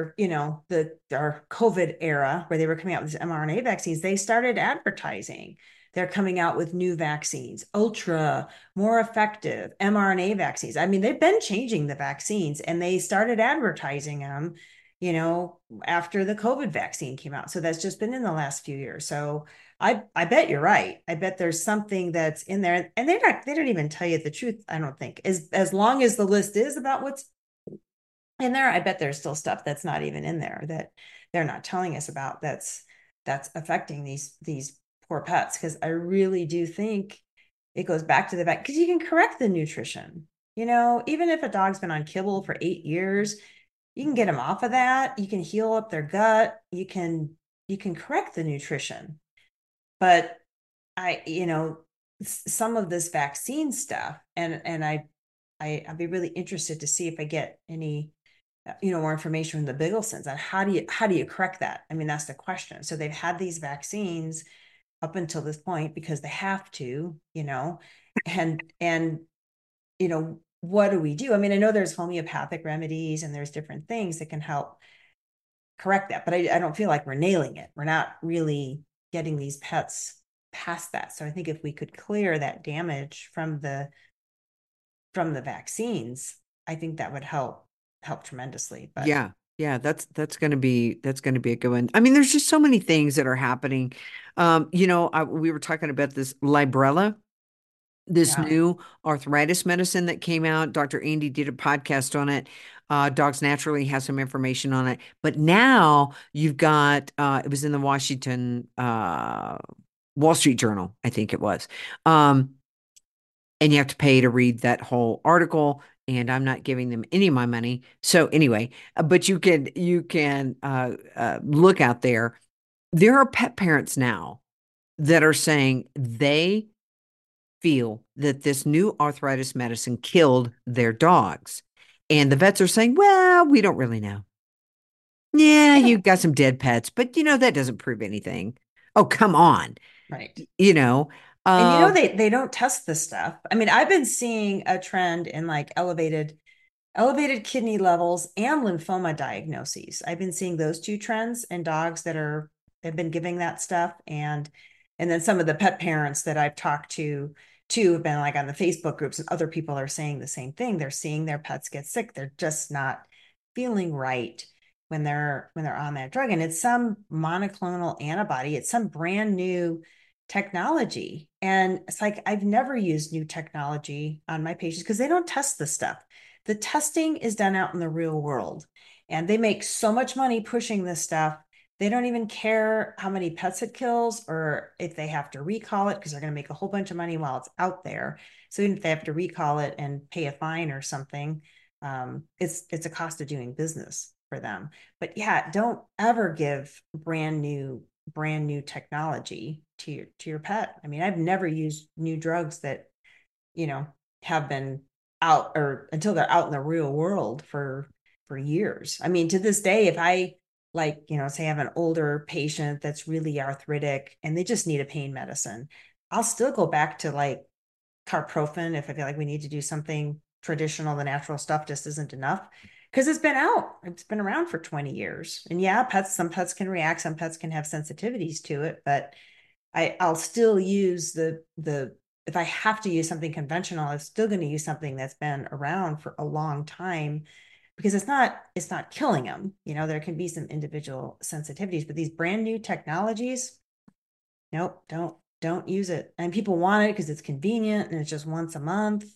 our COVID era where they were coming out with these mRNA vaccines, they started advertising. They're coming out with new vaccines, ultra more effective mRNA vaccines. I mean, they've been changing the vaccines and they started advertising them, after the COVID vaccine came out. So that's just been in the last few years. So I bet you're right. I bet there's something that's in there, and they don't even tell you the truth. I don't think as long as the list is about what's in there, I bet there's still stuff that's not even in there that they're not telling us about. That's affecting these poor pets because I really do think it goes back to the fact because you can correct the nutrition. Even if a dog's been on kibble for 8 years, you can get them off of that. You can heal up their gut. You can correct the nutrition, but some of this vaccine stuff, and I'd be really interested to see if I get any, more information from the Bigglesons on how do you correct that? I mean, that's the question. So they've had these vaccines up until this point because they have to, and what do we do? I mean, I know there's homeopathic remedies and there's different things that can help correct that, but I don't feel like we're nailing it. We're not really getting these pets past that. So I think if we could clear that damage from the vaccines, I think that would help tremendously. But Yeah, yeah, that's gonna be a good one. I mean, there's just so many things that are happening. We were talking about this Librela, this yeah, new arthritis medicine that came out. Dr. Andy did a podcast on it. Dogs Naturally has some information on it. But now you've got it was in the Wall Street Journal, I think it was. Um, and you have to pay to read that whole article. And I'm not giving them any of my money. So anyway, but you can look out there. There are pet parents now that are saying they feel that this new arthritis medicine killed their dogs. And the vets are saying, well, we don't really know. Yeah, Yeah. you've got some dead pets, but that doesn't prove anything. Oh, come on. Right. You know, And uh, they don't test this stuff. I mean, I've been seeing a trend in like elevated kidney levels and lymphoma diagnoses. I've been seeing those two trends in dogs that have been giving that stuff, and then some of the pet parents that I've talked to too have been like on the Facebook groups, and other people are saying the same thing. They're seeing their pets get sick. They're just not feeling right when they're on that drug, and it's some monoclonal antibody. It's some brand new technology, and it's like I've never used new technology on my patients because they don't test this stuff. The testing is done out in the real world, and they make so much money pushing this stuff. They don't even care how many pets it kills or if they have to recall it, because they're going to make a whole bunch of money while it's out there. So even if they have to recall it and pay a fine or something, it's a cost of doing business for them. But yeah, don't ever give brand new technology to your pet. I mean, I've never used new drugs that, you know, have been out or until they're out in the real world for years. I mean, to this day, if I, like, say I have an older patient that's really arthritic and they just need a pain medicine, I'll still go back to like carprofen if I feel like we need to do something traditional. The natural stuff just isn't enough because it's been around for 20 years. And yeah, some pets can react, some pets can have sensitivities to it, but I'll still use the if I have to use something conventional, I'm still going to use something that's been around for a long time, because it's not killing them. There can be some individual sensitivities, but these brand new technologies, nope, don't use it. And people want it because it's convenient and it's just once a month.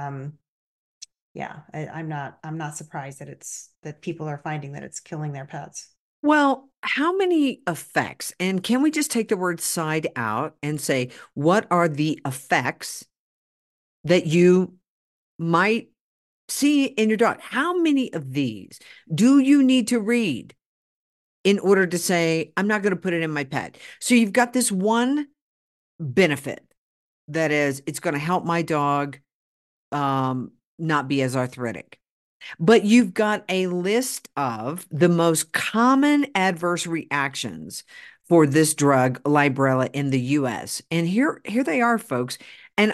Yeah, I'm not surprised that people are finding that it's killing their pets. well, how many effects? And can we just take the word side out and say, what are the effects that you might see in your dog? How many of these do you need to read in order to say, I'm not going to put it in my pet? So you've got this one benefit that is, it's going to help my dog not be as arthritic. But you've got a list of the most common adverse reactions for this drug, Librela, in the US. And here they are, folks. And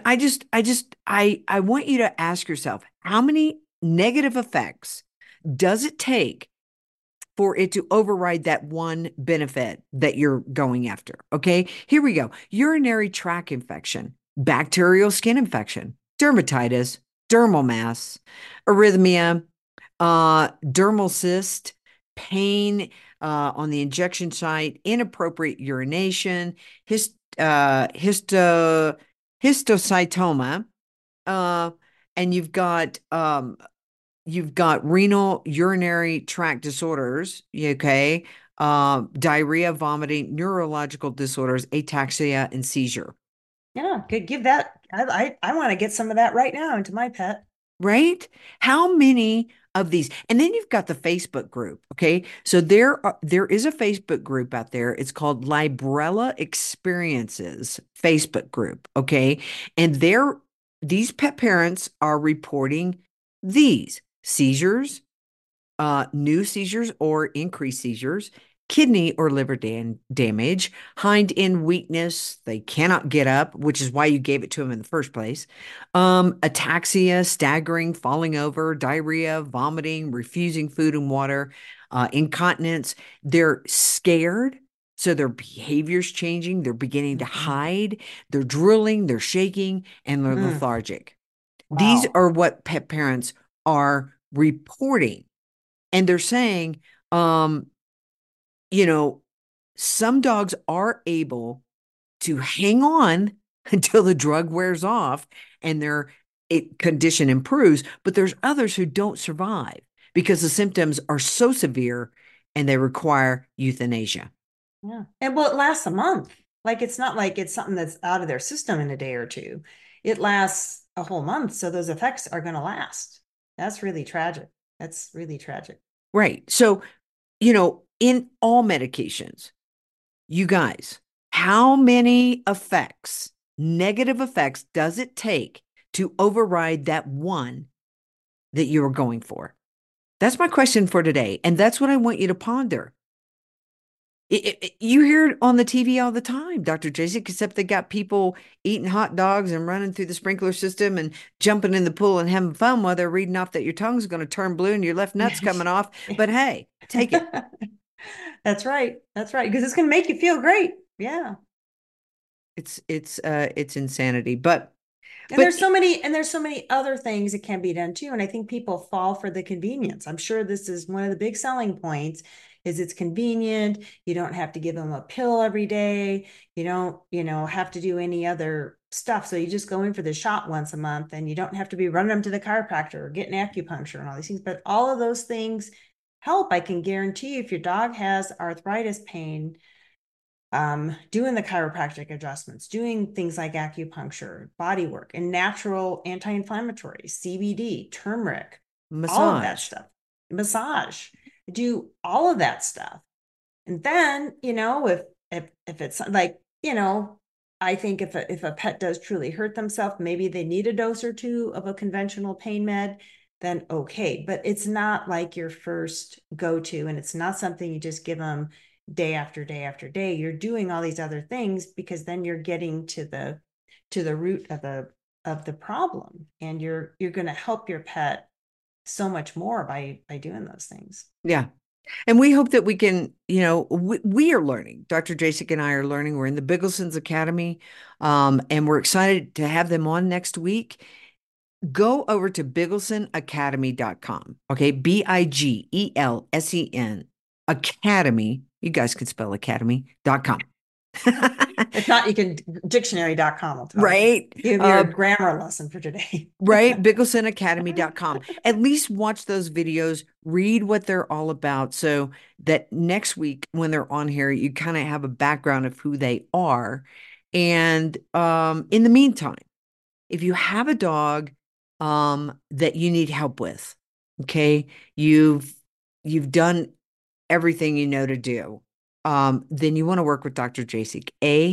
I want you to ask yourself, how many negative effects does it take for it to override that one benefit that you're going after? Okay, here we go. Urinary tract infection, bacterial skin infection, dermatitis, dermal mass, arrhythmia, dermal cyst, pain on the injection site, inappropriate urination, histocytoma, uh, and you've got renal urinary tract disorders, okay, diarrhea, vomiting, neurological disorders, ataxia, and seizure. Yeah, good. Give that. I want to get some of that right now into my pet. Right? How many of these? And then you've got the Facebook group. Okay. So there is a Facebook group out there. It's called Librela Experiences Facebook group. Okay. And these pet parents are reporting these seizures, new seizures or increased seizures, kidney or liver damage, hind end weakness. They cannot get up, which is why you gave it to them in the first place. Ataxia, staggering, falling over, diarrhea, vomiting, refusing food and water, incontinence. They're scared. So their behavior's changing. They're beginning to hide. They're drooling, they're shaking, and they're lethargic. These Wow. are what pet parents are reporting. And they're saying, um, you know, some dogs are able to hang on until the drug wears off and their condition improves, but there's others who don't survive because the symptoms are so severe and they require euthanasia. Yeah. And well, it lasts a month. Like, it's not like it's something that's out of their system in a day or two. It lasts a whole month. So those effects are going to last. That's really tragic. That's really tragic. Right. So, in all medications, you guys, how many effects negative effects does it take to override that one that you were going for? That's my question for today. And that's what I want you to ponder. You hear it on the TV all the time, Dr. Jasek, except they got people eating hot dogs and running through the sprinkler system and jumping in the pool and having fun while they're reading off that your tongue's going to turn blue and your left nut's coming off. But hey, take it. That's right. That's right. Because it's going to make you feel great. Yeah. It's insanity. But there's so many other things that can be done too. And I think people fall for the convenience. I'm sure this is one of the big selling points is it's convenient. You don't have to give them a pill every day. You don't, have to do any other stuff. So you just go in for the shot once a month and you don't have to be running them to the chiropractor or getting acupuncture and all these things. But all of those things help. I can guarantee you if your dog has arthritis pain, doing the chiropractic adjustments, doing things like acupuncture, body work, and natural anti-inflammatories, CBD, turmeric, all of that stuff, massage, do all of that stuff. And then, if it's like, I think if a pet does truly hurt themselves, maybe they need a dose or two of a conventional pain med, then okay. But it's not like your first go-to, and it's not something you just give them day after day after day. You're doing all these other things because then you're getting to the root of the problem, and you're going to help your pet so much more by doing those things. Yeah. And we hope that we can, we are learning. Dr. Jasek and I are learning. We're in the Bigglesons Academy, and we're excited to have them on next week. Go over to bigglesonacademy.com. Okay. BIGELSEN Academy. You guys can spell academy.com. If not, you can dictionary.com. Right. Give your grammar lesson for today. Right. bigglesonacademy.com. At least watch those videos, read what they're all about so that next week when they're on here, you kind of have a background of who they are. And in the meantime, if you have a dog that you need help with, okay, you've done everything you know to do, then you want to work with Dr. Jasek,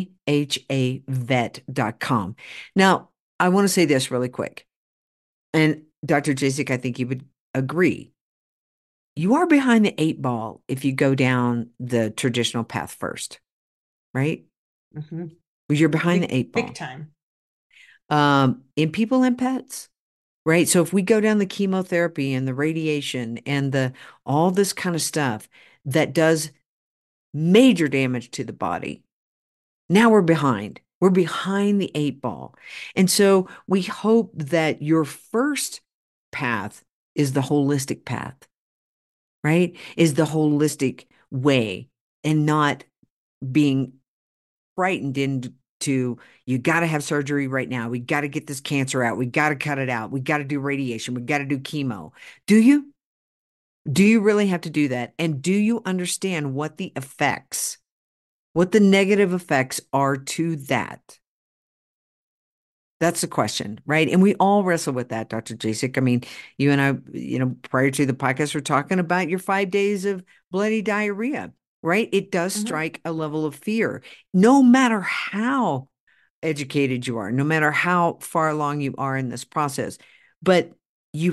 ahavet.com. Now, I want to say this really quick. And Dr. Jasek, I think you would agree. You are behind the 8 ball if you go down the traditional path first, right? Mm-hmm. You're behind the 8 ball. Big time. In people and pets, right? So if we go down the chemotherapy and the radiation and all this kind of stuff that does major damage to the body, now we're behind. We're behind the 8 ball. And so we hope that your first path is the holistic path, right? Is the holistic way, and not being frightened into, you got to have surgery right now. We got to get this cancer out. We got to cut it out. We got to do radiation. We got to do chemo. Do you? Do you really have to do that? And do you understand what the negative effects are to that? That's the question, right? And we all wrestle with that, Dr. Jasek. I mean, you and I, prior to the podcast, we're talking about your 5 days of bloody diarrhea, right? It does strike a level of fear, no matter how educated you are, no matter how far along you are in this process. But we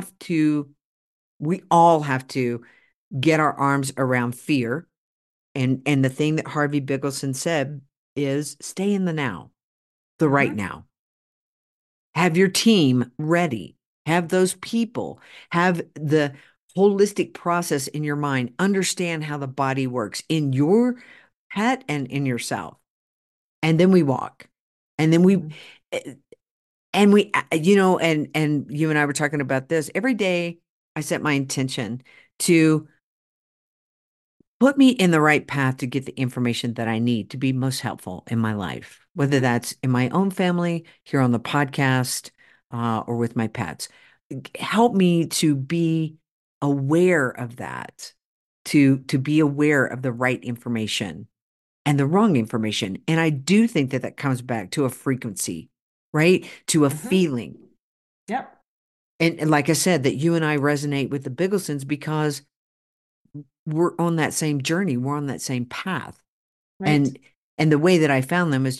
all have to get our arms around fear. And the thing that Harvey Biggleson said is stay in the now, the right now. Have your team ready. Have those people. Have the holistic process in your mind. Understand how the body works in your pet and in yourself. And then we walk. And then and you and I were talking about this. Every day I set my intention to put me in the right path to get the information that I need to be most helpful in my life, whether that's in my own family, here on the podcast, or with my pets. Help me to be aware of that, to be aware of the right information and the wrong information. And I do think that comes back to a frequency, right? To a feeling. Yep. And like I said, that you and I resonate with the Bigglesons because we're on that same journey. We're on that same path. Right. And the way that I found them is just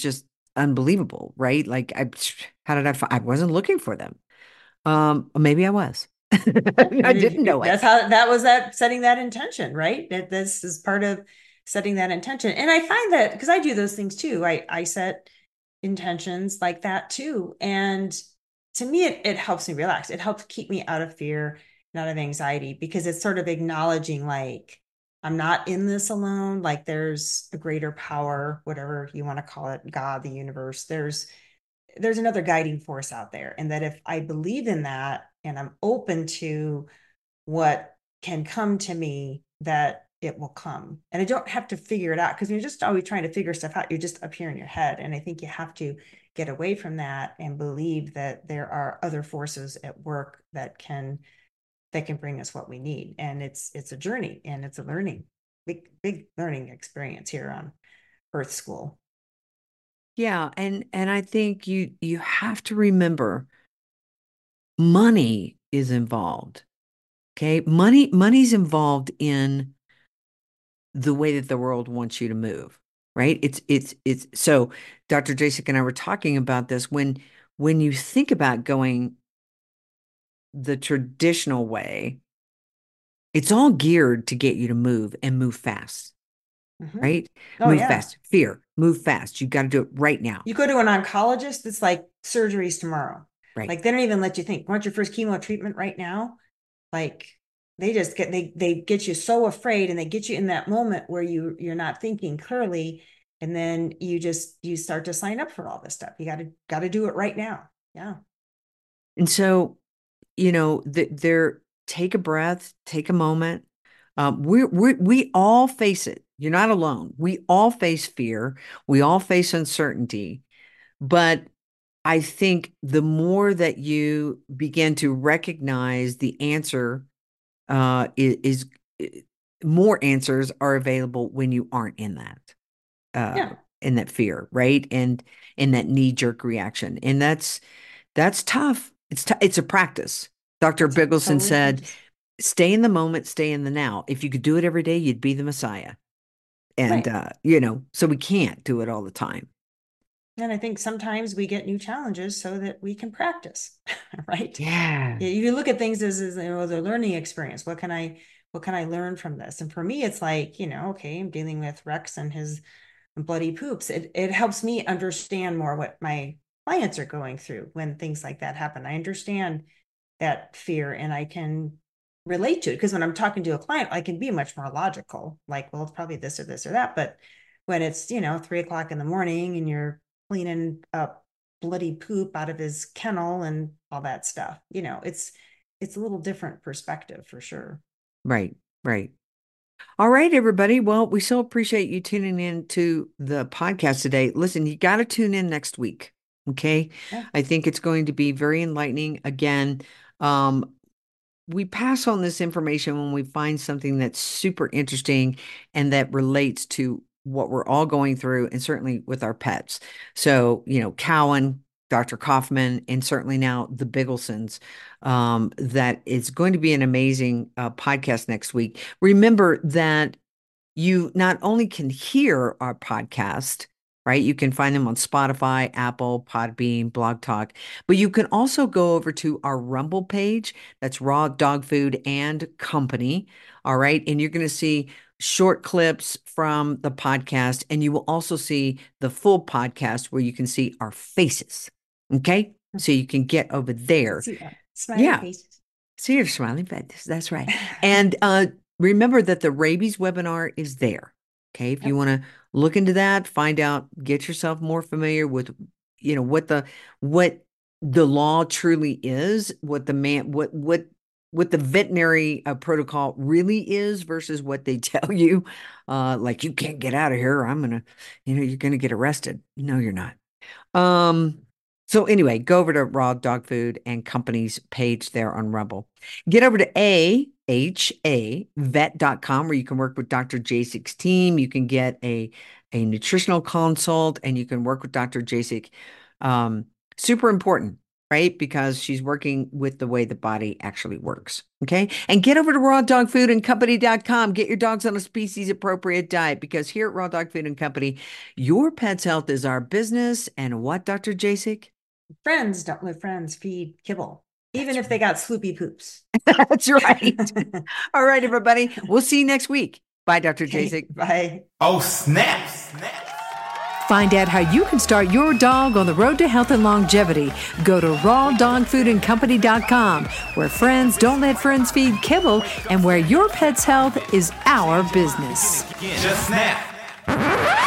unbelievable, right? Like how did I wasn't looking for them. Maybe I was. I didn't know it. That's how that was, that setting that intention, right? That this is part of setting that intention. And I find that because I do those things too, I set intentions like that too. And to me, it helps me relax. It helps keep me out of fear and out of anxiety, because it's sort of acknowledging like I'm not in this alone. Like there's a greater power, whatever you want to call it, God, the universe. There's another guiding force out there. And that if I believe in that and I'm open to what can come to me, that it will come. And I don't have to figure it out, because you're just always trying to figure stuff out. You're just up here in your head. And I think you have to get away from that and believe that there are other forces at work that can bring us what we need. And it's a journey, and it's a big learning experience here on Earth School. Yeah, and I think you have to remember money is involved. Okay? Money's involved in the way that the world wants you to move, right? It's so Dr. Jasek and I were talking about this when you think about going the traditional way, it's all geared to get you to move and move fast, right? Oh, Move yeah. fast. Fear, move fast. You got to do it right now. You go to an oncologist, it's like surgeries tomorrow. Right. Like they don't even let you think. Want your first chemo treatment right now? Like they just they get you so afraid, and they get you in that moment where you're not thinking clearly, and then you start to sign up for all this stuff. You got to do it right now. Yeah. And so, there, take a breath, take a moment. We all face it. You're not alone. We all face fear. We all face uncertainty. But I think the more that you begin to recognize the answer is more answers are available when you aren't in that Yeah. in that fear, right? And in that knee-jerk reaction. And that's tough. It's a practice. Dr. That's Biggleson totally said, practice. stay in the moment, stay in the now. If you could do it every day, you'd be the Messiah. And Right. so we can't do it all the time. And I think sometimes we get new challenges so that we can practice, right? Yeah. You look at things as the learning experience. What can I learn from this? And for me, it's like, okay, I'm dealing with Rex and his bloody poops. It helps me understand more what my clients are going through when things like that happen. I understand that fear, and I can relate to it, because when I'm talking to a client, I can be much more logical, like, well, it's probably this or this or that. But when it's 3 o'clock in the morning and you're cleaning up bloody poop out of his kennel and all that stuff, it's a little different perspective for sure. Right. Right. All right, everybody. Well, we so appreciate you tuning in to the podcast today. Listen, you got to tune in next week. Okay. Yeah. I think it's going to be very enlightening. Again, um, we pass on this information when we find something that's super interesting and that relates to what we're all going through, and certainly with our pets. So, Cowan, Dr. Kaufman, and certainly now the Bigglesons, that is going to be an amazing podcast next week. Remember that you not only can hear our podcast, right? You can find them on Spotify, Apple, Podbean, Blog Talk, but you can also go over to our Rumble page. That's Raw Dog Food and Company. All right. And you're going to see short clips from the podcast, and you will also see the full podcast where you can see our faces. Okay. So you can get over there. See that. Smiley faces. See your smiling faces. That's right. And remember that the rabies webinar is there. Okay. If you want to look into that, find out, get yourself more familiar with, what the law truly is, what the veterinary protocol really is versus what they tell you. Like, you can't get out of here. You're going to get arrested. No, you're not. So anyway, go over to Raw Dog Food and Company's page there on Rumble. Get over to ahavet.com, where you can work with Dr. Jasek's team. You can get a nutritional consult, and you can work with Dr. Jasek. Super important. right? Because she's working with the way the body actually works. Okay. And get over to rawdogfoodandcompany.com. Get your dogs on a species appropriate diet, because here at Raw Dog Food and Company, your pet's health is our business. And what, Dr. Jasek? Friends don't let friends feed kibble, even if they got sloopy poops. That's right. All right, everybody. We'll see you next week. Bye, Dr. Jasek. Bye. Oh, snap. Find out how you can start your dog on the road to health and longevity. Go to rawdogfoodandcompany.com, where friends don't let friends feed kibble, and where your pet's health is our business. Just snap.